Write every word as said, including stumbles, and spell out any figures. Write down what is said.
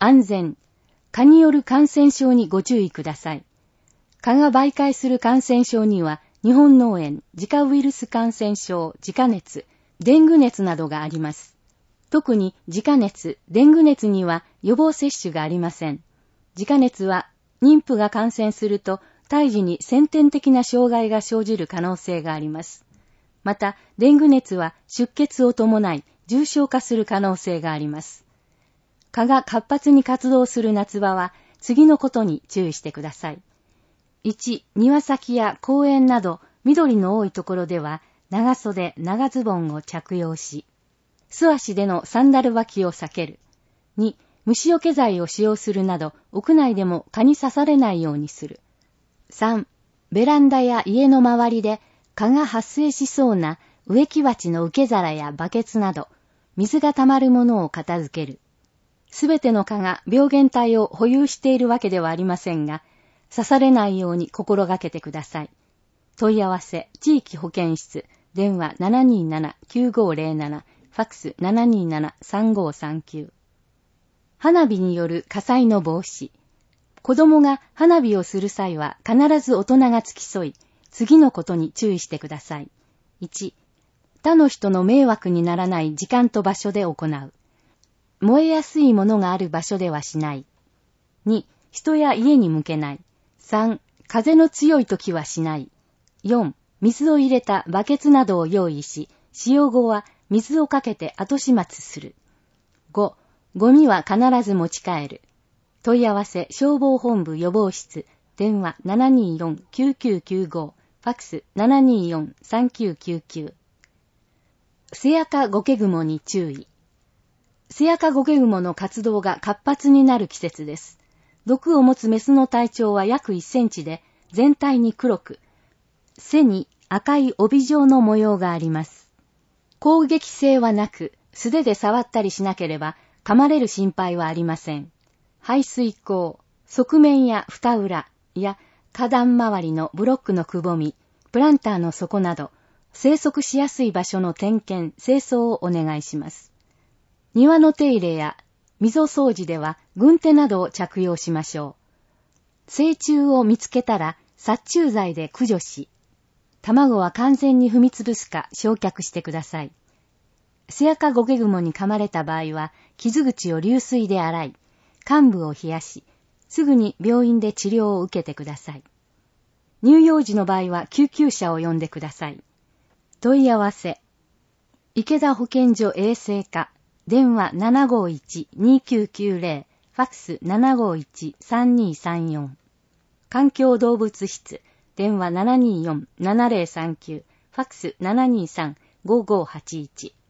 安全、蚊による感染症にご注意ください。蚊が媒介する感染症には、日本脳炎、ジカウイルス感染症、ジカ熱、デング熱などがあります。特にジカ熱、デング熱には予防接種がありません。ジカ熱は妊婦が感染すると胎児に先天的な障害が生じる可能性があります。また、デング熱は出血を伴い重症化する可能性があります。蚊が活発に活動する夏場は次のことに注意してください。いち、庭先や公園など緑の多いところでは長袖、長ズボンを着用し、素足でのサンダル履きを避ける。に、虫除け剤を使用するなど屋内でも蚊に刺されないようにする。さん、ベランダや家の周りで蚊が発生しそうな植木鉢の受け皿やバケツなど水が溜まるものを片付ける。すべての蚊が病原体を保有しているわけではありませんが、刺されないように心がけてください。問い合わせ、地域保健室、電話 ななにーなな きゅうごーぜろなな、ファックス ななにーなな さんごーさんきゅう。花火による火災の防止。子供が花火をする際は必ず大人が付き添い、次のことに注意してください。いち、他の人の迷惑にならない時間と場所で行う。燃えやすいものがある場所ではしない。に、人や家に向けない。さん、風の強い時はしない。よん、水を入れたバケツなどを用意し、使用後は水をかけて後始末する。ご、ゴミは必ず持ち帰る。問い合わせ消防本部予防室、電話 ななにーよん きゅうきゅうきゅうご、ファックス ななにーよん さんきゅうきゅうきゅう。セアカゴケグモに注意。セアカゴケグモの活動が活発になる季節です。毒を持つメスの体長は約いっセンチで、全体に黒く、背に赤い帯状の模様があります。攻撃性はなく、素手で触ったりしなければ、噛まれる心配はありません。排水口、側面や蓋裏や花壇周りのブロックのくぼみ、プランターの底など、生息しやすい場所の点検、清掃をお願いします。庭の手入れや溝掃除では軍手などを着用しましょう。成虫を見つけたら殺虫剤で駆除し、卵は完全に踏みつぶすか焼却してください。セアカゴケグモに噛まれた場合は、傷口を流水で洗い、患部を冷やし、すぐに病院で治療を受けてください。乳幼児の場合は救急車を呼んでください。問い合わせ、池田保健所衛生課、電話 ななごーいち にーきゅうきゅうぜろ、ファックス ななごーいち さんにーさんよん。環境動物室、電話 ななにーよん ななぜろさんきゅう、ファックス ななにーさん ごーごーはちいち。